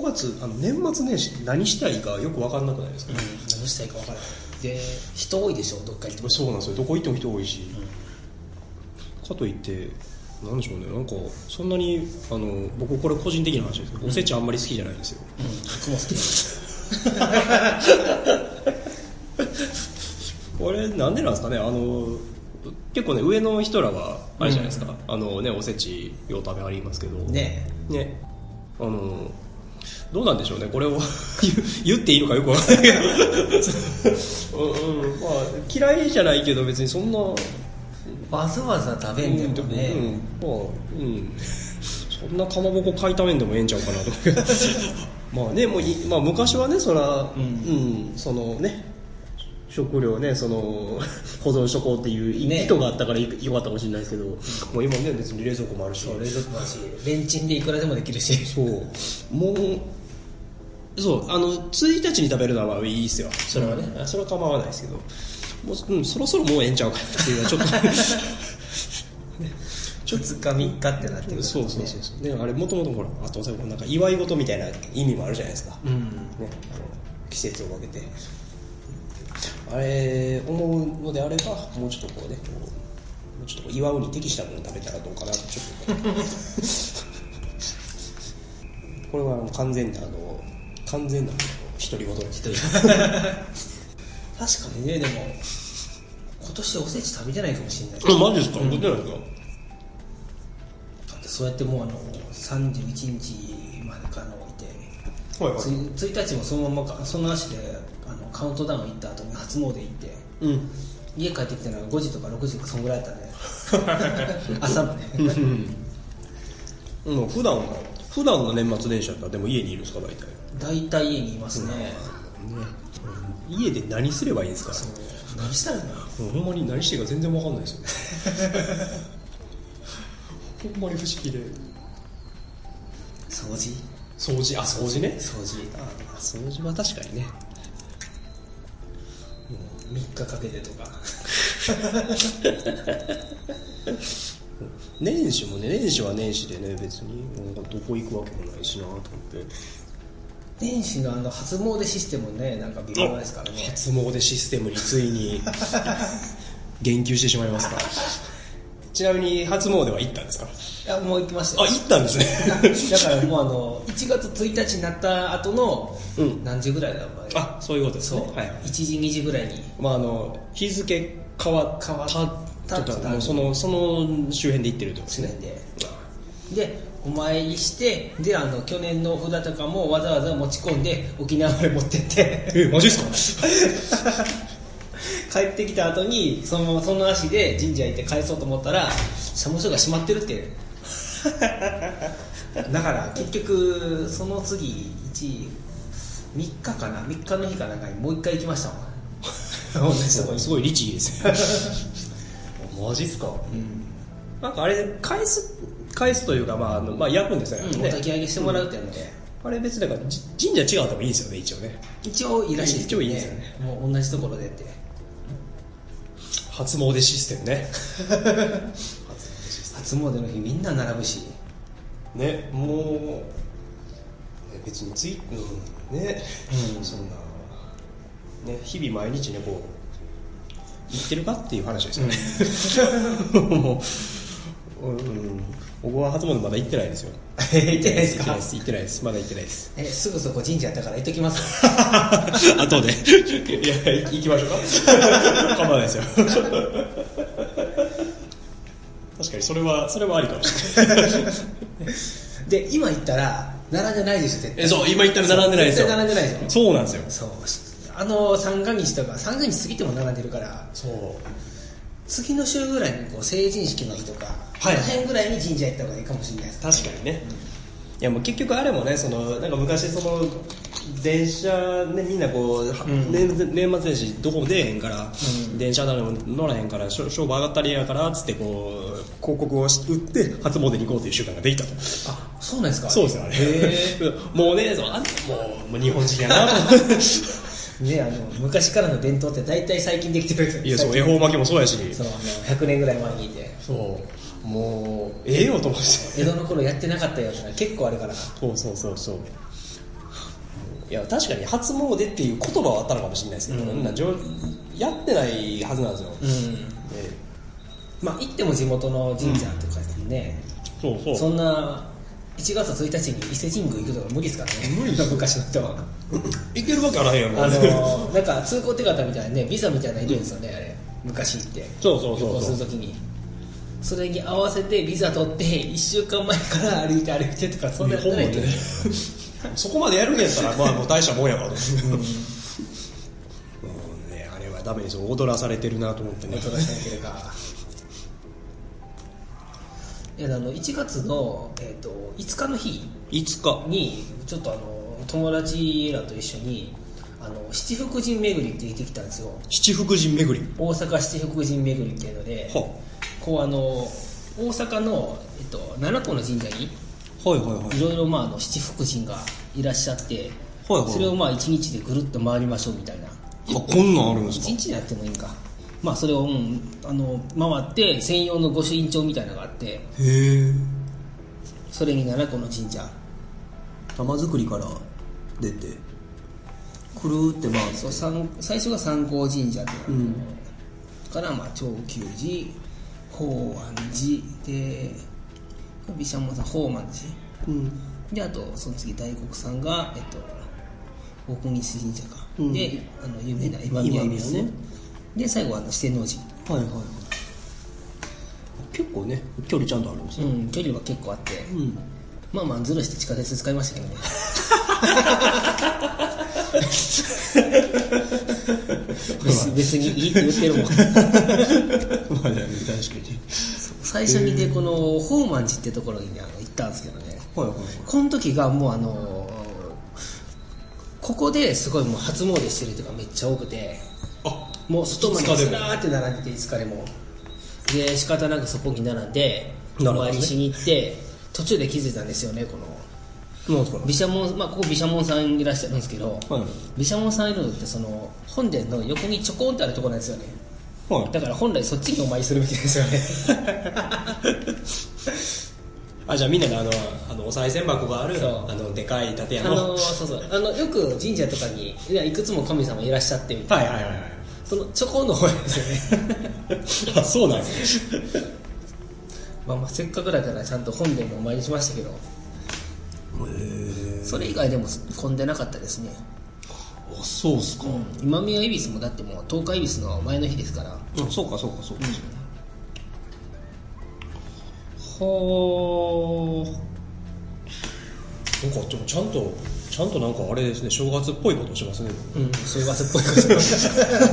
月年末年始何したらいいかよく分かんなくないですか、 何したらいいか分からないで、人多いでしょ、どっか行っても。 そうなんですよ、どこ行っても人多いし、かといってなんでしょうね、なんかそんなに僕これ個人的な話ですけど、おせちあんまり好きじゃないんですよ。 僕も好きなんです。 これなんでなんですかね、結構ね上の人らはあれじゃないですか、おせちよう食べはりますけどねどうなんでしょうね、これを言っていいのかよくわからないけどまあ、嫌いじゃないけど別にそんなわざわざ食べんでもね、 そんなかまぼこ買いためんでもええんちゃうかなと思うけどまあね、まあ、昔はねそら、そのね食料ね保存しとこうっていう意図があったからよかったかもしれないですけど、もう今ね別に冷蔵庫もあるし、 そう冷蔵庫もあるし、レンチンでいくらでもできるし、 もう1日に食べるのはまあいいですよ、それはね、それは構わないですけど、もう、そろそろもうええんちゃうかっていうのはちょっと 2日3日ってなってる、 そうであれもともとほらあとなんか祝い事みたいな意味もあるじゃないですか、季節を分けてあれ思うのであればもうちょっとこうねもうちょっと祝うに適したものを食べたらどうかなってちょっとこれは完全な独り言です確かにね。でも今年おせち食べてないかもしれない。 マジですか、食べてないですか。 だってそうやってもう31日までかの置いて、 はいはい、 1日もそのままその足でカウントダウン行った後に初詣行って、家帰ってきたのが5時とか6時とかそんぐらいだったね朝まで普段の年末年始だったらでも家にいるんですか、 大体家にいますね、 家で何すればいいんですか。 何したらいいの、 ほんまに何してるか全然わかんないですよほんまに不思議で、 掃除ね、掃除は確かにね、 3日かけてとか年始は年始でね、別になんかどこ行くわけもないしなと思って。 年始の初詣システムね、なんか微妙ですからね。 初詣システムについに言及してしまいますかちなみに初詣は行ったんですか。 いや、もう行きましたよ。 行ったんですねだからもう1月1日になった後の何時ぐらいだろう、 そういうことですね。 1時2時ぐらいに、 日付変わったとか、もうその周辺で行ってるってことですね。 でお参りして、で去年の札とかもわざわざ持ち込んで沖縄まで持ってってマジですか帰ってきた後にその足で神社行って返そうと思ったら社務所が閉まってるってだから結局その次3日かな、3日の日かなんかにもう一回行きましたもん同じとこに。 すごい律儀ですねマジっすか。なんかあれ返すというか、焼くんですよね。 お焚き上げしてもらうっていうので、 あれ別にだから神社違うでもいいですよね、一応ね。 一応いいらしいですけどね。 一応いいですよね。 もう同じところでって。 初詣システムね初詣の日みんな並ぶしね、もう別にそんなね、日々毎日ねこう行ってるかっていう話ですよね、もう僕は初詣まだ行ってないですよ行ってないですか。 行ってないです、まだ行ってないです。 すぐそこ神社やったから行っときます後でいや行きましょうか構わないですよ確かにそれはありかもしれないで今行ったら並んでないでしょ絶対。 そう、今行ったら並んでないですよ。 絶対並んでないでしょ。 そうなんですよ。 そう三が日とか三が日過ぎても並んでるから、 そう次の週ぐらいに成人式の日とか、この辺ぐらいに神社行った方がいいかもしれないです。 確かにね。いやもう結局あれもね、なんか昔電車ね、みんなこう、年末年始どこも出えへんから、電車なども乗らへんから勝負上がったりやからっつってこう広告を打って初詣に行こうという習慣ができたと。 そうなんですか。 そうですよね。もうね、もう日本人やなと思ってね、昔からの伝統って大体最近できてる。 いや、そう、恵方巻きもそうやし、 100年ぐらい前にいて、 そうもうよと思って江戸の頃やってなかったよってのは結構あるから。 そういや確かに初詣っていう言葉はあったのかもしれないですけど、やってないはずなんですよ、 まあ行っても地元の神社とかですね、そんな1月1日に伊勢神宮行くとか無理ですからね。無理だ昔の人は行けるわけあらへんやん。 なんか通行手形みたいなね、ビザみたいなのいるんですよね、あれ昔行ってそう旅行するときにそれに合わせてビザ取って1週間前から歩いてとか、そんなやってないけどそこまでやるんやったらまあもう大したもんやからもうね、あれはダメですよ。踊らされてるなと思ってね。 踊らされてるか1月の、5日の日にちょっと友達らと一緒に七福神巡りって行ってきたんですよ。 七福神巡り、 大阪七福神巡りっていうので、こう大阪の、7個の神社にいろいろ七福神がいらっしゃって、それを1日でぐるっと回りましょうみたいな。 こんなんあるんですか。 1日でやってもいいんか。それを、回って専用の御朱印帳みたいなのがあって、それに7個の神社玉造りから出てくるって最初が三光神社ってから長久寺、法安寺で毘沙門さん宝満寺、であとその次大黒さんが大国西神社か、で有名な今宮恵比寿ね、で最後は四天王寺、 結構ね距離ちゃんとあるんですね、 距離は結構あって、ずるして地下鉄使いましたけどね別にいいって言ってるもん確かに最初にこの宝満寺ってところに行ったんですけどね、この時がもうここですごいもう初詣してる人がめっちゃ多くて、もう外までずらーって並んでて、5日でもで仕方なくそこに並んでお参りしに行って、途中で気づいたんですよね。この毘沙門、ここ毘沙門さんいらっしゃるんですけど、毘沙門さんいるのってその本殿の横にちょこんってあるところなんですよね、だから本来そっちにお参りするみたいですよねじゃあみんなでお賽銭箱があるでかい建屋のよく神社とかにいくつも神様いらっしゃってみたいな、そのちょこんの方ですよねそうなんですねせっかくだからちゃんと本殿もお参りしましたけど、それ以外でも混んでなかったですね。 そうっすか、 今宮恵比寿もだってもう十日恵比寿の前の日ですから、 そうか、はなんかでもちゃんとなんかあれですね、正月っぽいことしますね。 正月っぽいことします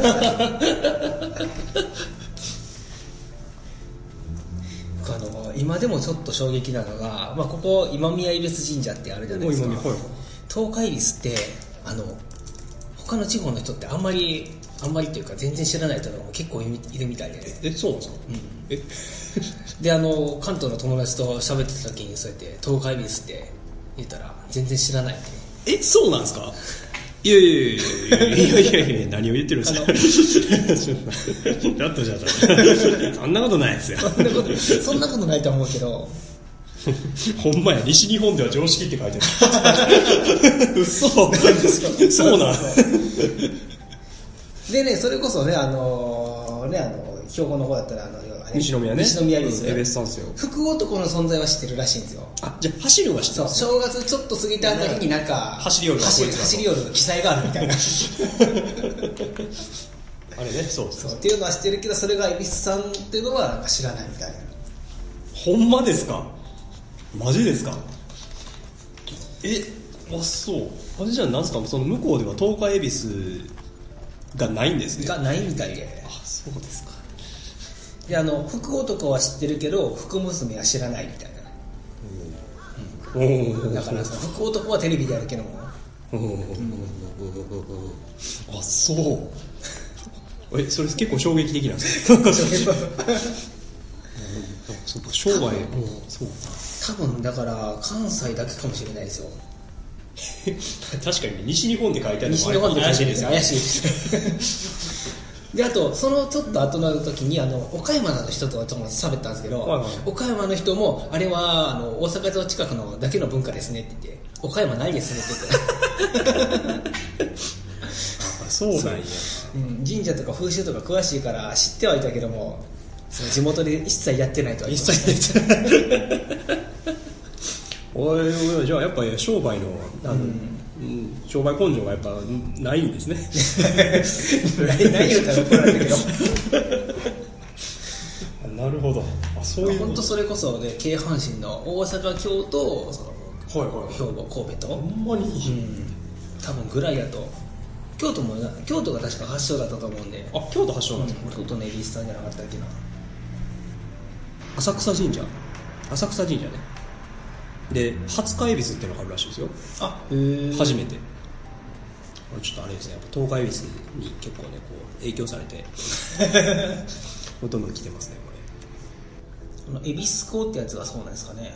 今でもちょっと衝撃なのが、ここ今宮恵比寿神社ってあるじゃないですか。十日恵比寿って他の地方の人ってあんまりっていうか全然知らない人が結構いるみたいで。 そうなんですか。 で関東の友達と喋ってた時にそうやって十日恵比寿って言ったら全然知らないって。 そうなんですか。いや何を言ってるんですかちょっとそんなことないですよそんなことないと思うけどほんまや、西日本では常識って書いてある嘘なんですか。そうなんでね、それこそね兵庫の方だったら西宮ね、 西宮ですよ、 福男の存在は知ってるらしいんですよ。 じゃあ走るは知ってる。 正月ちょっと過ぎたあたりになんか走り寄る記載があるみたいなあれね、そうっていうのは知ってるけど、それが恵比寿さんっていうのはなんか知らないみたいな。 ほんまですか。マジですか。そうじゃあなんすか、その向こうでは十日恵比寿がないんですね。 がないみたいで。 そうですか。 で福男は知ってるけど福娘は知らないみたいな、だから福男はテレビでやるけども、そうそれ結構衝撃的なんですかそうか、商売そう多分だから関西だけかもしれないですよ確かに西日本で書いてあるの西日本で書いてあるんですよ。怪しいであとそのちょっと後の時に岡山の人と喋ったんですけど、岡山の人もあれは大阪城近くのだけの文化ですねって言って、岡山ないですねって言ってそうなんや、 神社とか風習とか詳しいから知ってはいたけども、その地元で一切やってないとは言ってましたね。 一切やってないおいじゃあやっぱり商売の商売根性がやっぱないんですね。 何言うたら怒られたけど。 なるほど。そういう。 本当それこそね、京阪神の大阪、京都、兵庫、神戸と。 ほんまに。 多分ぐらいだと。京都が確か発祥だったと思うんで。 あ、京都発祥なんですか。 京都の恵比寿さんじゃなかったっけな。 浅草神社ね。で、廿日恵比寿っていうのがあるらしいですよ。 あ、へえ。 初めて。ちょっとあれですね、やっぱ東海恵比寿に結構ね、こう影響されて、ほとんど来てますね、これ。 恵比寿港ってやつがそうなんですかね。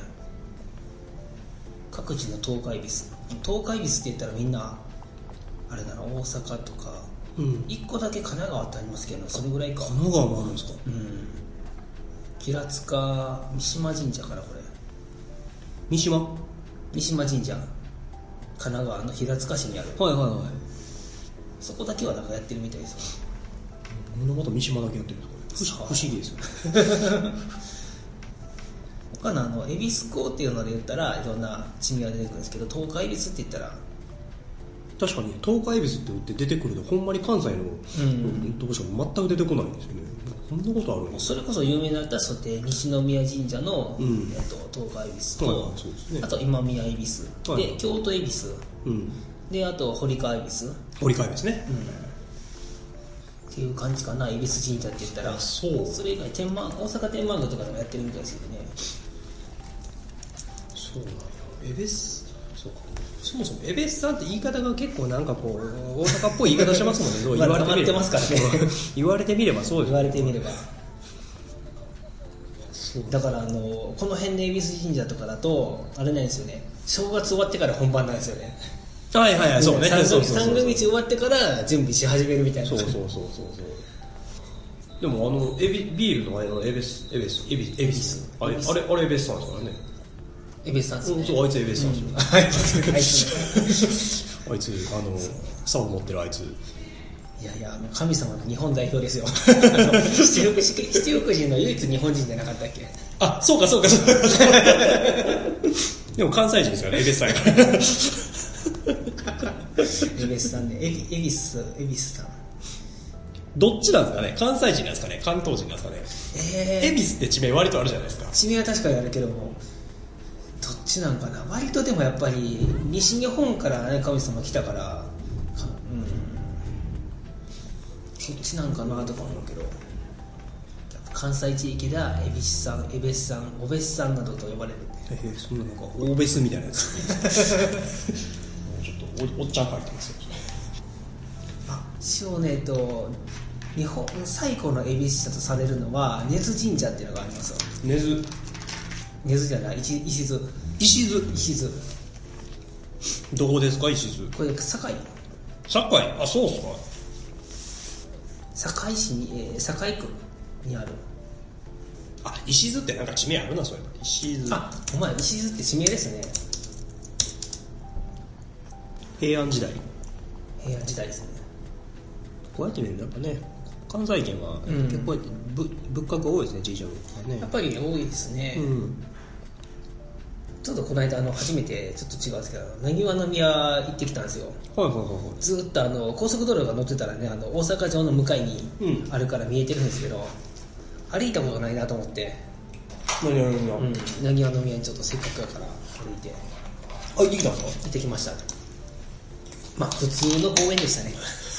各地の東海恵比寿って言ったらみんなあれだな、大阪とか、1個だけ神奈川ってありますけど、それぐらいか。 神奈川もあるんですか。 平塚三島神社からこれ。 三島神社、神奈川の平塚市にある。 はいはいはい。 そこだけはなんかやってるみたいですよ。 また三島だけやってるんですか。不思議ですよね。 他の恵比寿港っていうので言ったらいろんな地名が出てくるんですけど、東海恵比寿って言ったら確かに東海恵比寿って打って出てくるとほんまに関西のとこしか全く出てこないんですよね。こんなことあるんですそれこそ有名になったら西宮神社の、東海恵比寿と、 そうですね、 あと今宮恵比寿、で京都恵比寿、であと堀川恵比寿ですね、 っていう感じかな。恵比寿神社って言ったら。それ以外大阪天満宮とかでもやってるみたいですけどね。 そうなんや。恵比寿、そうか。そもそも恵比寿さんって言い方が結構なんかこう大阪っぽい言い方してますもんね。どう言われてみれば。 ますからね。 言われてみればそうです。 言われてみれば。だからこの辺の恵比寿神社とかだとあれなんですよね。正月終わってから本番なんですよね。 はいはいはい、そうね。 三が日終わってから準備し始めるみたいな。 そう。でもビールの恵比寿。あれ恵比寿さんですからね。 恵比寿さんですね。 そう、あいつ恵比寿さんですよ。あいつ竿持ってるあいつ。 いや神様の日本代表ですよ。七福神の唯一日本人じゃなかったっけ。 あ、そうか。でも関西人ですからね、恵比寿さんやから。 恵比寿さんね、恵比寿さん。 どっちなんですかね。関西人なんですかね、関東人なんですかね。恵比寿って地名割とあるじゃないですか。 地名は確かにあるけども、どっちなんかな。割とでもやっぱり西日本からね、神様来たから、そっちなんかなとか思うけど、関西地域では恵比寿さん、おべっさんなどと呼ばれる。 そんななんか大べすみたいなやつ。ちょっとおっちゃん書いてますよ。 一応ね、日本最古の恵比寿社とされるのは根津神社っていうのがありますよ。根津じゃない、石津。 どこですか、石津。 これ堺。 あ、そうっすか。 堺市に、堺区にある。 あ、石津ってなんか地名あるな、それ。石津。 あ、お前石津って地名ですね。 平安時代ですね。 こうやって見るとやっぱね、関西圏は結構仏閣多いですね、じいちゃんね。 やっぱり多いですね。ちょっとこの間初めてちょっと違うんですけど、なにわ宮行ってきたんですよ。ずっと高速道路が乗ってたらね、大阪城の向かいにあるから見えてるんですけど、歩いたことないなと思って。なにわ宮にちょっとせっかくだから歩いて。 行ってきたんですか？ 行ってきました。まあ普通の公園でしたね。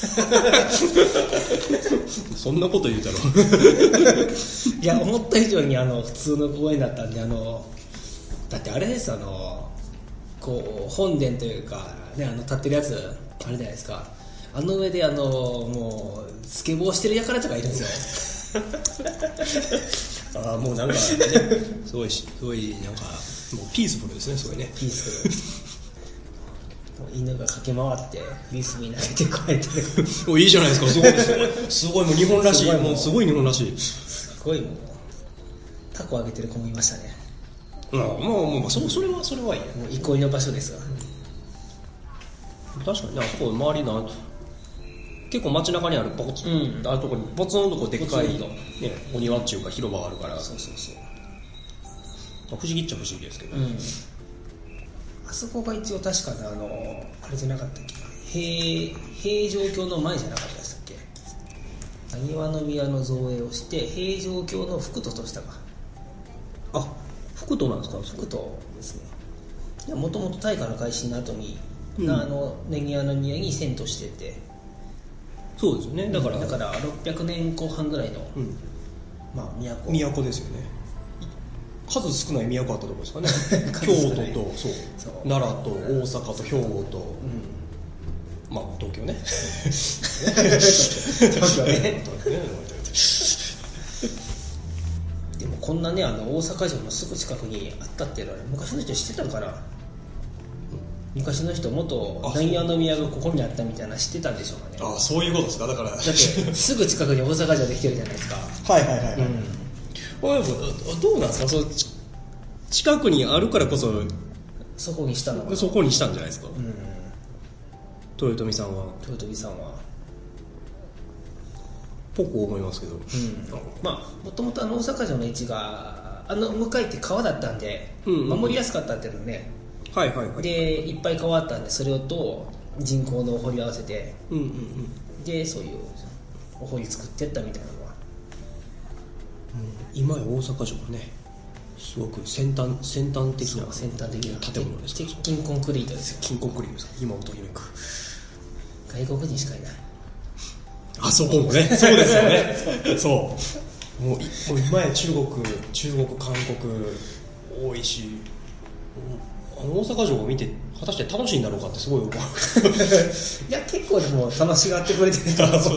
そんなこと言うたろ。 いや、思った以上に普通の公園だったんで、だってあれですこう本殿というかね、立ってるやつあれじゃないですか。上でもうスケボーしてる輩とかいるんですよ。ああ、もうなんかね、すごいなんかもうピースフルですね、すごいね。 ピースフル。犬が駆け回ってフリスビー投げてこうやってる。いいじゃないですか。すごいもう日本らしい。もうすごい日本らしい。 すごいもうタコあげてる子もいましたね。 もうそれはいい。 もう憩いの場所ですわ。 確かにね、あそこ周り結構街中にあるポツン、あるとこにポツンとこうでっかい、ね、お庭っていうか広場があるから、 そうそうそう、 不思議っちゃ不思議ですけど、 あそこが一応確かにあれじゃなかったっけ、平城京の前じゃなかったでしたっけ。埴輪の宮の造営をして平城京の副都としたか。 あ、副都なんですか。 副都ですね。もともと大化の改新の後に、禰宜の宮に遷都してて、 そうですよね。だから 600年後半ぐらいの、まあ都ですよね。数少ない都あったところですかね。京都とそう奈良と大阪と兵庫と、まあ東京ね。 東京ね。でもこんなね、大阪城のすぐ近くにあったっていうのは、ね、昔の人知ってたのかな。昔の人もっと禰宜の宮がここにあったみたいな知ってたんでしょうかね。 あ、そういうことですか。だってすぐ近くに大阪城できてるじゃないですか。 はいはいはいはい、どうなんですか。その近くにあるからこそそこにしたのかな。 そこにしたんじゃないですか、豊臣さんはぽく思いますけど、 まあもともと大阪城の位置が向かいって川だったんで、守りやすかったっていうのね。 はいはいはい。 でいっぱい川あったんで、それをと人工のお堀合わせて、でそういうお堀作ってったみたいなのは、 今や大阪城はね、すごく先端的な建物です。 鉄筋コンクリートですよ。 金コンクリートです。今をときめく外国人しかいない。 あそこもね、そうですよね。そうもう今や中国韓国多いし、大阪城を見て果たして楽しいんだろうかってすごい思う。 いや結構でも楽しがってくれてると思う。そう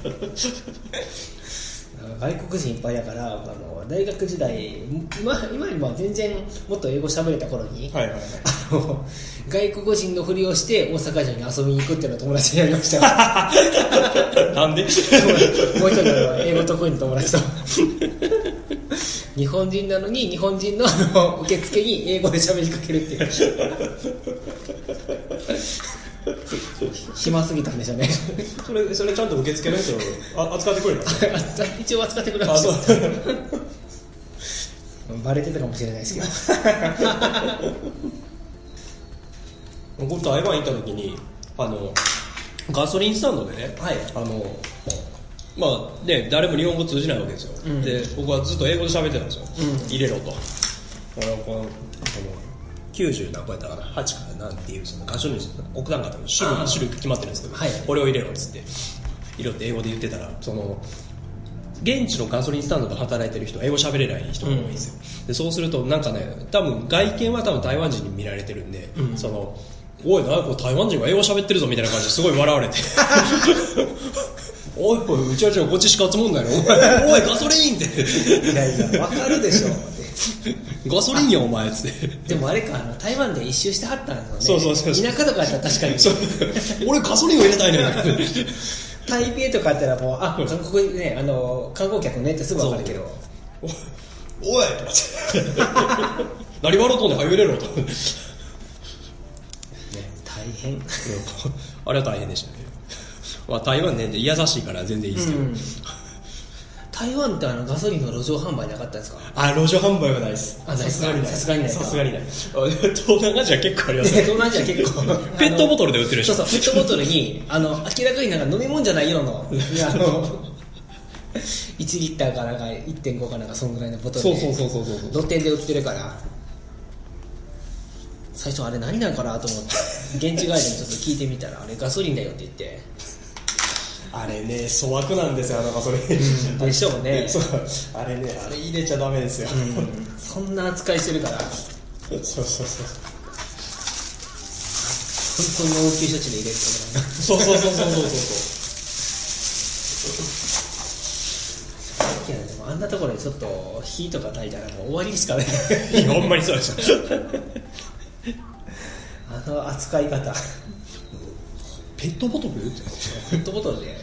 外国人いっぱいだから、大学時代、今よりも全然もっと英語喋れた頃に、外国人のふりをして大阪城に遊びに行くっていうのを友達にやりました。 なんで？ もう一人の英語得意の友達と日本人なのに日本人の受付に英語で喋りかけるっていう。暇すぎたんでしょうね。 それちゃんと受付の人扱ってくれるの？ 一応扱ってくれました。バレてたかもしれないですけど。 僕台湾行った時にガソリンスタンドでね、まあね、誰も日本語通じないわけですよ、で僕はずっと英語で喋ってたんですよ、入れろと。90何個やったかな、8からなんていうそのガソリン奥段方の種類決まってるんですけど、これを入れろっつって入れろって英語で言ってたら、その現地のガソリンスタンドで働いてる人、英語喋れない人が多いんですよ、でそうするとなんかね、多分外見は台湾人に見られてるんで、そのおいなんか台湾人が英語喋ってるぞみたいな感じですごい笑われておいうちはこっちしか集まんないのおいガソリンっていやわかるでしょガソリンやお前っつって。 でもあれか、台湾で一周してはったんですよね。 そう田舎とかやったら確かに俺ガソリンを入れたいね台北とかやったらもう韓国ね、観光客ねってすぐ分かるけど、 おい何笑うとんねん、入れろと大変あれは大変でしたね。まあ台湾ね、優しいから全然いいですけど、 台湾ってガソリンの路上販売なかったですか？ 路上販売はないです。 さすがにない。 東南アジア結構ありますね。 東南アジア結構ペットボトルで売ってるでしょ。 そうペットボトルに明らかになんか飲み物じゃないような1リッターかなんか 1.5 かなんかそんぐらいのボトルで露店で売ってるから、最初あれ何なんかなと思って現地ガイドにちょっと聞いてみたら、あれガソリンだよって言って、 あれね、粗悪なんですよ、ガソリン、 でしょうね。 あれね、あれ入れちゃダメですよ、 そんな扱いしてるから。 そう本当に応急処置で入れるそういやでもあんなところでちょっと火とか焚いたらもう終わりしかない。 ほんまにそうでしょ扱い方。 ペットボトルでペットボトルで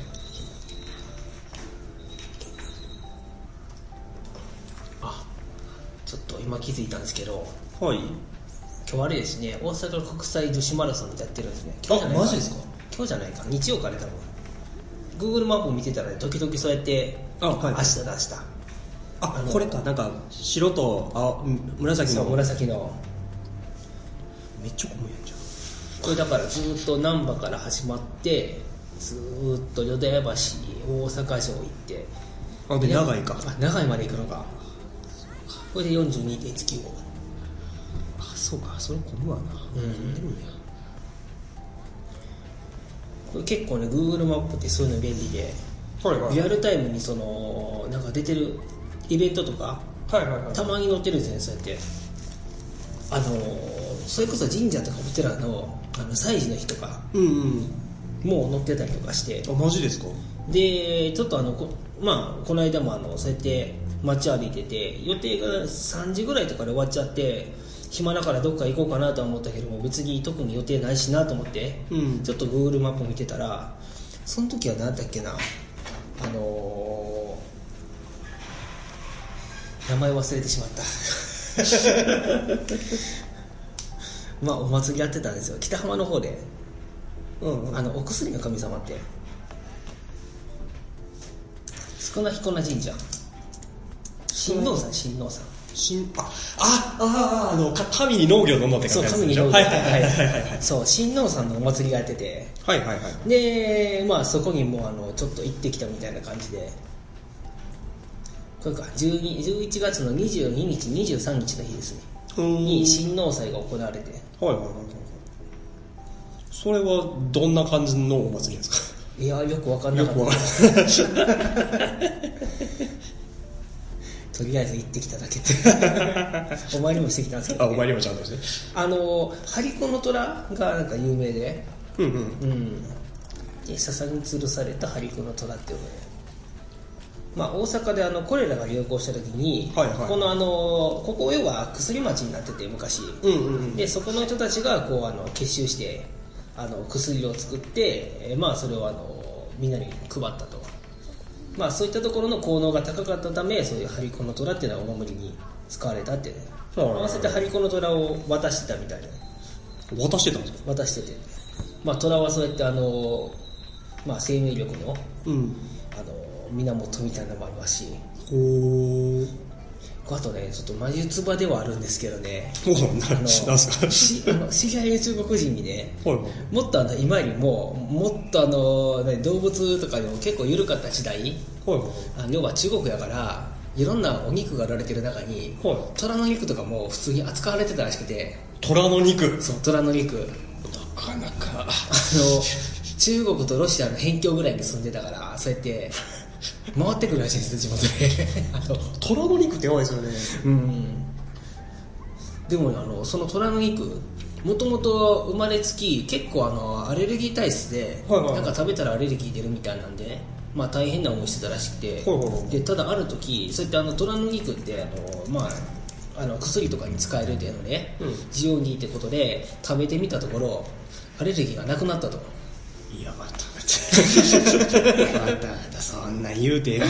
ちょっと今気づいたんですけど、 はい、 去今日あれですね、大阪国際女子マラソンやってるんですね。 あ、マジですか？ 今日じゃないか、日曜から多分 Google マップを見てたら、ね、時々そうやってはい、 明日。 これか、なんか白と紫の。 そう、紫のめっちゃ混むやんじゃん。 これだからずっと難波から始まってずっと淀屋橋、大阪城行って、 で長井か。 長井まで行くのか。これで 42.195。 そうか、それ混むわな。 これ結構ね Google マップってそういうの便利で、リアルタイムにそのなんか出てるイベントとか、たまに載ってるんですね。そうやってそれこそ神社とかお寺の祭事の日とかもう載ってたりとかして、 マジですか？ でちょっとこの間もそうやって街歩いてて、予定が3時ぐらいとかで終わっちゃって、暇だからどっか行こうかなとは思ったけども、別に特に予定ないしなと思って、ちょっと Google マップ見てたら、その時は何だっけな、名前忘れてしまったお祭りやってたんですよ、北浜の方で。お薬の神様って少な彦名神社、親王さん神に農業ののって書いてあるやつでしょ。 そう、親王さんのお祭りがやってて、でそこにもちょっと行ってきたみたいな感じで、これか11月の22日23日の日ですねに親王祭が行われて、 それはどんな感じのお祭りですか？ いや、よく分かんなかったとりあえず行ってきただけってお参りもしてきたんですけど、 お参りもちゃんとして、 張子の虎がなんか有名で、で笹に吊るされた張子の虎っていうので、大阪でコレラが流行した時に、ここ要は薬町になってて昔、でそこの人たちが結集して薬を作って、それをみんなに配ったと。そういったところの効能が高かったため、そういう張子の虎っていうのはお守りに使われたって、合わせて張子の虎を渡してたみたいな。 渡してたんですか？ 渡してて、虎はそうやって生命力の、源みたいなのもありますし、あとね、ちょっと魔術場ではあるんですけどね、 なんすか？ 知り合いの中国人にね、もっと今よりももっと動物とかでも結構緩かった時代、要は中国やからいろんなお肉が売られてる中に、虎の肉とかも普通に扱われてたらしくて。 虎の肉？ そう、虎の肉、なかなか中国とロシアの辺境ぐらいに住んでたから、そうやって回ってくるらしいです、地元で虎の肉ってやばいですよね。 でもその虎の肉、もともと生まれつき結構アレルギー体質で、なんか食べたらアレルギー出るみたいなんで、大変な思いしてたらしくて、でただある時、そういった虎の肉って薬とかに使えるっていうのね、需要にってことで食べてみたところ、アレルギーがなくなったと。 いや、またそんなん言うて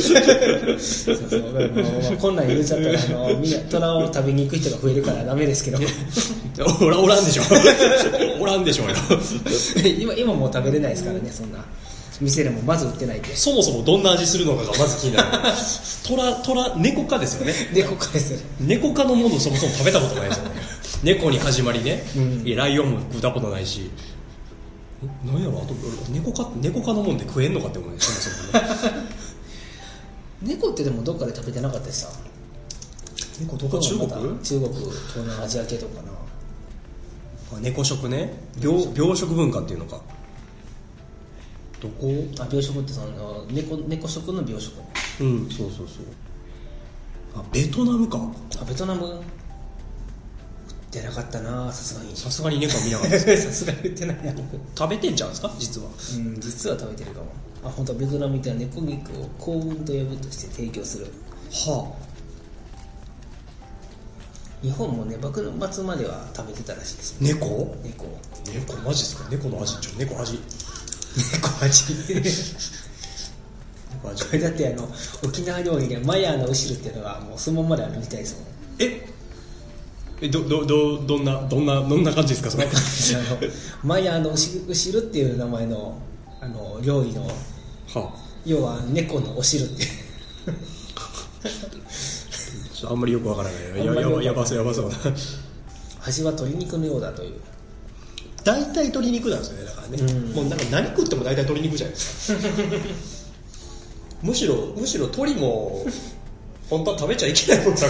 こんなん言うちゃったらみんな虎を食べに行く人が増えるからダメですけどおらんでしょおらんでしょうよ今もう食べれないですからね、そんな店でもまず売ってないって。 そもそもどんな味するのかがまず気になる猫科ですよね。 猫科ですよね。 猫科のものをそもそも食べたことないですよね猫に始まりね、いやライオンも食ったことないし、何やろ、あと猫科のもんで食えんのかって思うね、そもそもね猫ってでもどっかで食べてなかったですか？ 猫どこ？中国、 東南アジア系とかな。 猫食ね、病食文化っていうのか。どこ？ 病食ってその猫食の病食。 そうベトナムか。 ベトナム売ってなかったな、さすがに猫は見なかったですさすがに売ってないや。 食べてんちゃうんですか、実は。 実は食べてるかも。本当はベトナムみたいな猫肉を幸運と呼ぶとして提供する。日本もね、幕末までは食べてたらしいです。 猫マジですか？猫の味これだって沖縄料理でマヤーの後ろっていうのがもうそのままであるみたいですもん。 どんな感じですかそれ。 マヤのお汁っていう名前の料理の、はあ、要は猫のお汁ってちょっとあんまりよくわからない。やばそう味は鶏肉のようだという。 大体鶏肉なんですよね。だからね、もうなんか何食っても大体鶏肉じゃないですかむしろ鶏も本当は食べちゃいけないもんだ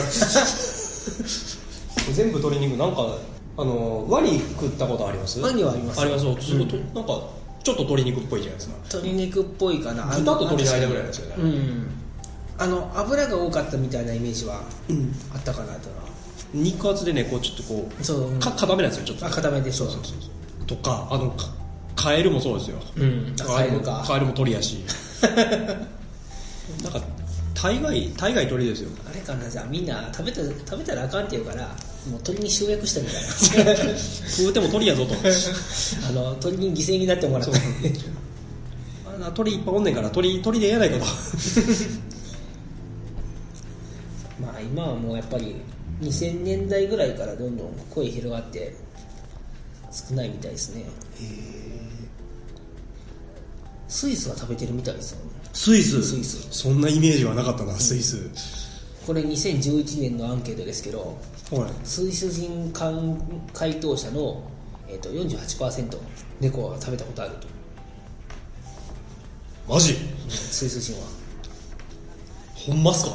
全部鶏肉。なんかワニ食ったことあります？ ワニはあります。 あります。なんかちょっと鶏肉っぽいじゃないですか。 鶏肉っぽいかな。 豚と鶏の間ぐらいなんですよね。 油が多かったみたいなイメージはあったかなとは。 肉厚でね、こうちょっとこうそう固めなんですよ。ちょっと固めでしょ。そうとかカエルもそうですよ。カエルも鶏やしなんか大概鶏ですよ。 あれかな、じゃあみんな食べたらあかんって言うからもう鶏に集約したみたいな食うても鶏やぞと鶏に犠牲になってもらって鳥いっぱいおんねんから鳥でええやないかとまあ今はもうやっぱり2000年代ぐらいからどんどん声広がって少ないみたいですね。スイスは食べてるみたいですよね。 スイスそんなイメージはなかったな。スイスこれ2011年のアンケートですけど、 はい、 スイス人回答者の、48% 猫は食べたことあると。 マジ？ スイス人はほんますか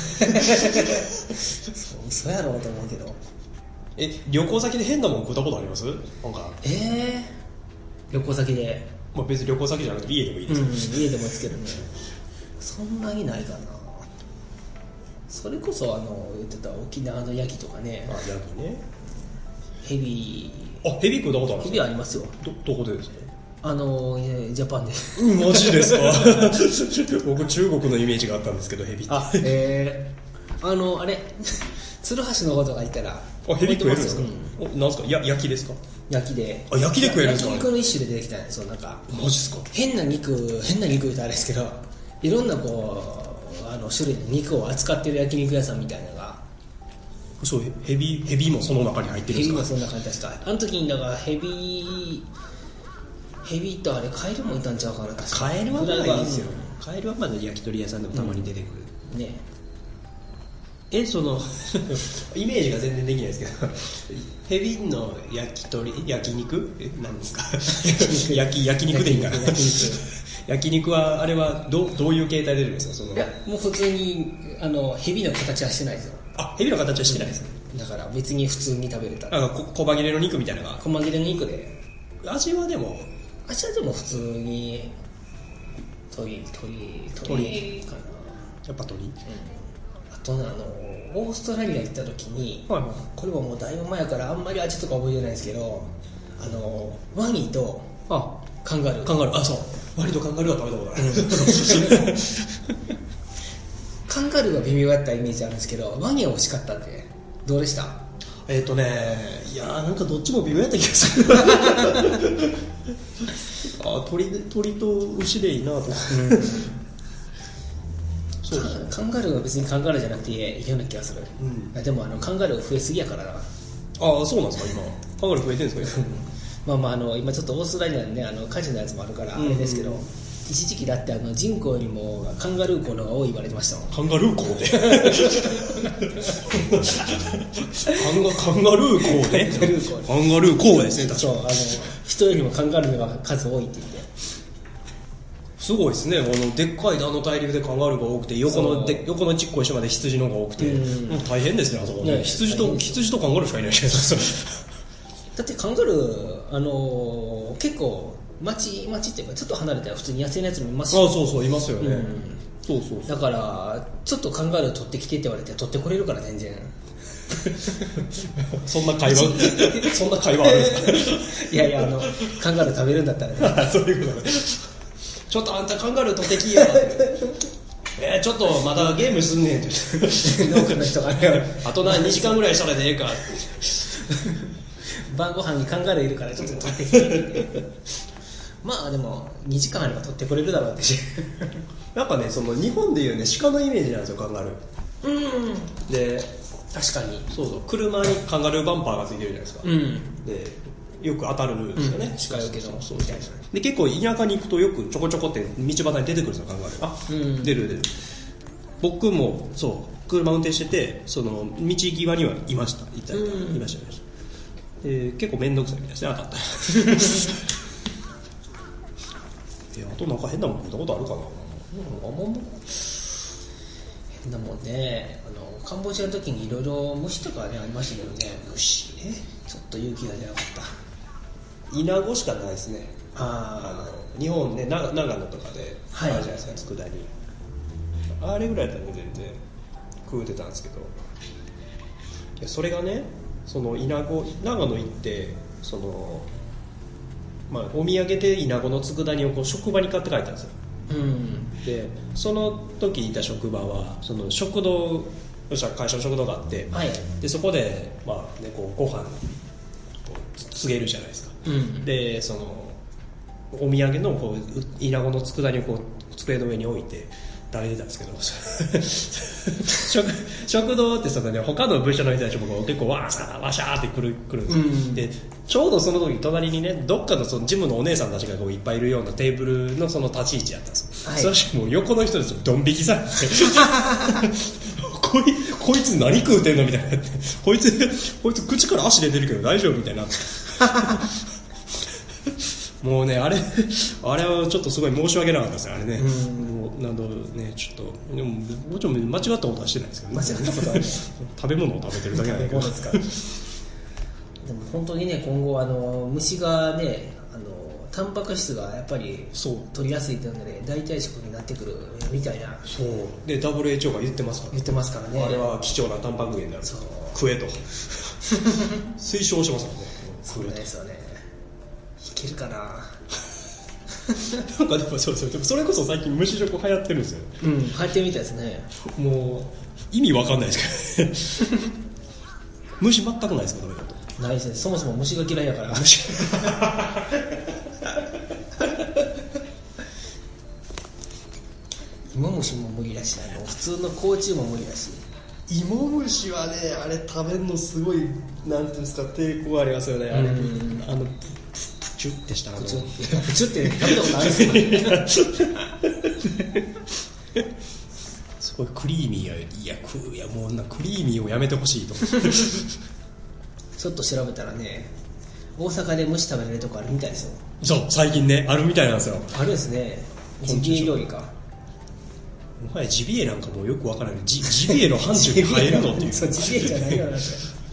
そうやろうと思うけど。 旅行先で変なもん食ったことあります？なんか旅行先で、 まあ、別に旅行先じゃなくて家でもいいです、 家でもですけどねそんなにないかな。それこそ言ってた沖縄のヤギとかね。 ヤギね。 ヘビ食ったことあるんですか？ ヘビありますよ。どこでですか？ ジャパンでマジですか僕中国のイメージがあったんですけどヘビってあれ鶴橋の方とか行ったらヘビ食えるんですか？なんですか？焼きですか？ 焼きで焼きで食えるんですか？ 焼肉の一種で出てきたんですよ。なんかマジですか？ 変な肉言うとあれですけど、いろんなこう種類の肉を扱ってる焼肉屋さんみたいなのが。 そう、ヘビもその中に入ってるんですか？ ヘビもそんな感じですか。あの時にだからヘビとあれカエルもいたんちゃうかな。 カエルはまだいいですよ。カエルはまだ焼き鳥屋さんでもたまに出てくる、 ね。 そのイメージが全然できないですけどヘビの焼肉何ですか焼肉でいいかな焼肉はあれはどういう形態で出るんですか？ いやもう普通にヘビの形はしてないですよ。 ヘビの形はしてないですね、 だから別に普通に食べれた。 小切れの肉みたいなのが。 小切れの肉で味はでも普通に鳥かな。 やっぱ鳥、 あとオーストラリア行った時に、これはもうだいぶ前からあんまり味とか覚えてないですけど、ワニとカンガルー。 そうワニとカンガルーは食べたことない、 カンガルーは微妙だったイメージあるんですけど、ワニは美味しかったんで。どうでした？ いやなんかどっちも微妙やった気がする鳥と牛でいいなとそうカンガルーは別にカンガルーじゃなくていいような気がする、でもカンガルー増えすぎやからな。 そうなんですか？今カンガルー増えてるんですか？ 今ちょっとオーストラリアでね火事のやつもあるからあれですけど、一時期だって人口よりもカンガルー校の方が多い言われてましたもん。 カンガルー校でカンガルー校でカンガルー校ですね。確かに人よりもカンガルーが数多いって言って。 すごいですね。でっかい大陸でカンガルーが多くて横のちっこい島で羊の方が多くて、もう大変ですね。あそこね、羊とカンガルーしかいないじゃないですか。 だってカンガルー結構町っていうかちょっと離れたら普通に野生のやつもいますし。 そういますよね、そうだからちょっとカンガルー取ってきてって言われて取ってこれるから全然そんな会話あるんですか？ いやカンガルー食べるんだったらねそういうことね。ちょっとあんたカンガルー取ってきやちょっとまだゲームすんねんって農家の人がねあと2時間ぐらいしたらでええか晩ご飯にカンガルーいるからちょっと取ってきてでも2時間あれば取ってくれるだろうってなんかねその日本でいうね鹿のイメージなんですよカンガルーで確かにそうそう、車にカンガルーバンパーがついてるじゃないですか、でよく当たるんですよね、 近いけどそうで結構田舎に行くとよくちょこちょこって道端に出てくるんですよ、カンガルー。出る僕もそう車運転してて、その道際にはいました、いました、結構面倒くさいみたいですね、当たったらあとなんか変なもん食ったことあるかな。 変なもんね、カンボジアの時にいろいろ虫とかねありましたけどね。 虫ね、 ちょっと勇気が出なかった。 イナゴしかないですね。日本ね、長野とかであるじゃないですか、佃煮、あれぐらいだったら全然食うてたんですけど、いやそれがね、そのイナゴ、長野行ってその、お土産でイナゴの佃煮をこう職場に買って帰ったんですよ、でその時いた職場はその食堂、会社の食堂があって、でそこで、こうご飯告げるじゃないですか、でそのお土産のこうイナゴの佃煮をこう机の上に置いて食べてたんですけど食堂ってその、ね、他の部署の人たちも結構わーって来るんですよ、でちょうどその時隣にね、どっかのそのジムのお姉さんたちがこういっぱいいるようなテーブルのその立ち位置やったんですよ、そしてもう横の人たちドン引きされてこいつ何食うてんのみたいになって、こいつ口から足出てるけど大丈夫みたいなもうね、あれはちょっとすごい申し訳なかったですね、あれね、ちょっとでももちろん間違ったことはしてないですけど、ね、 間違ったことはね食べ物を食べてるだけなんだけどでも本当にね、今後虫がね、タンパク質がやっぱり取りやすいというので代替食になってくるみたいな。 そうで WHO が言ってますからね、あれは貴重なタンパク源である、食えと推奨してますからね。 そうですよね、いけるかななんかでもそうそれこそ最近虫食流行ってるんですよ、 流行ってるみたいですね。 もう意味わかんないですけど虫全くないですか、食べ方。 ないですね、そもそも虫が嫌いやから芋虫も無理だし、普通の甲虫も無理だし。 芋虫はね、あれ食べるのすごいなんていうんですか、抵抗ありますよね、あれ、プチュってしたプチュって食べたことあるんですかすごいクリーミーいやもうクリーミーをやめてほしいとちょっと調べたらね、大阪で虫食べれるとこあるみたいですよ。 そう、最近ね、あるみたいなんですよ。 あるですね、ジビエ料理か。 もはやジビエなんかもうよくわからない。ジビエの範疇に入るのっていうそう、ジビエじゃないよな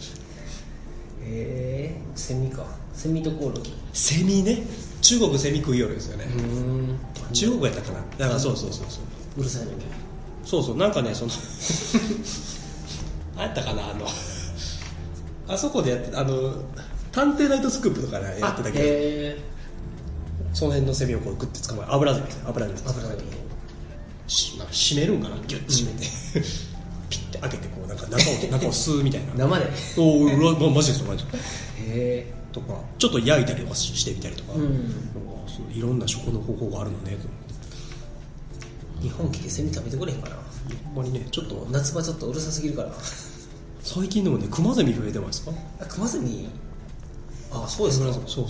セミか、セミとコオロギ。 セミね、中国セミ食いよるですよね。中国やったかな、だからそううるさいのに、 そうなんかね、そのあったかな、あそこでやって探偵ナイトスクープとかねやってたけど、その辺のセミをこうグッて捕まえ、油ゼミですね、油ゼミ締めるんかな、ギュッて締めてピッて開けてこうなんか中を吸うみたいな生でマジですよ、マジでとか、ちょっと焼いたりとかしてみたりとか、いろんな食の方法があるのねと思って。 日本来てセミ食べてくれへんかな。 ほんまにね、ちょっと夏場ちょっとうるさすぎるから最近でもね、クマゼミ増えてますか。 クマゼミ、そうですか。 そう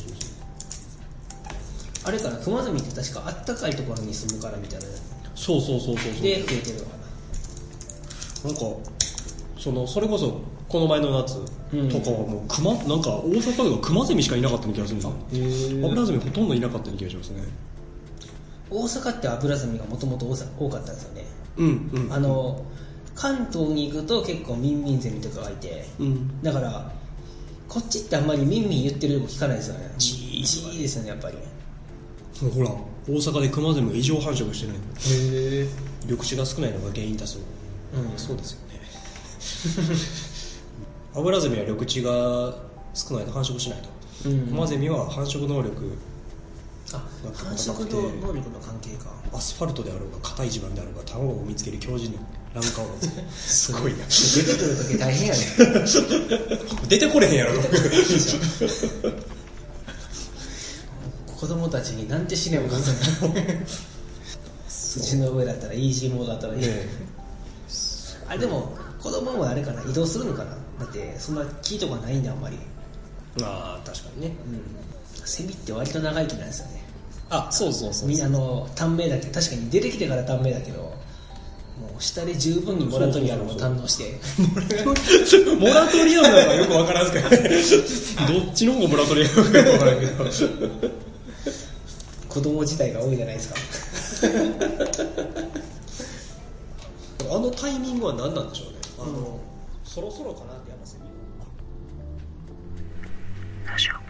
あれかな、クマゼミって確かあったかいところに住むからみたいな。 そうで増えてるのかな。なんかそれこそこの前の夏とかはもうなんか大阪ではクマゼミしかいなかったような気がするんですよ。アブラゼミほとんどいなかったような気がしますね。 大阪ってアブラゼミがもともと多かったんですよね。関東に行くと結構ミンミンゼミとかがいて、だからこっちってあんまりミンミン言ってるとこ聞かないですよね。ジーですよね、やっぱり。 ほら、大阪でクマゼミが異常繁殖してないの。緑地が少ないのが原因だそう。そうですよねアブラゼミは緑地が少ないと繁殖しないと、クマゼミは繁殖能力繁殖能力の関係か。 アスファルトであろうが硬い地盤であろうが卵を見つける強靭な卵黄を見つけるすごいな出てくるとき大変やね出てこれへんやろ子供たちになんて死ねばかせんの土の上だったらイージーモードだったらいい、でも子子供もあれかな、移動するのかな。だってそんな木とかないんであんまり。 ああ確かにね、 セミって割と長生きなんですよね。 あ、そうそうそう、 みんな短命だけど、確かに出てきてから短命だけど、もう下で十分にモラトリアムを堪能してモラトリアムなのかよくわからんすけどねどっちの方がモラトリアムかよくわからんけど子供自体が多いじゃないですかあのタイミングは何なんでしょうね。そろそろかなってやっぱセミラジオ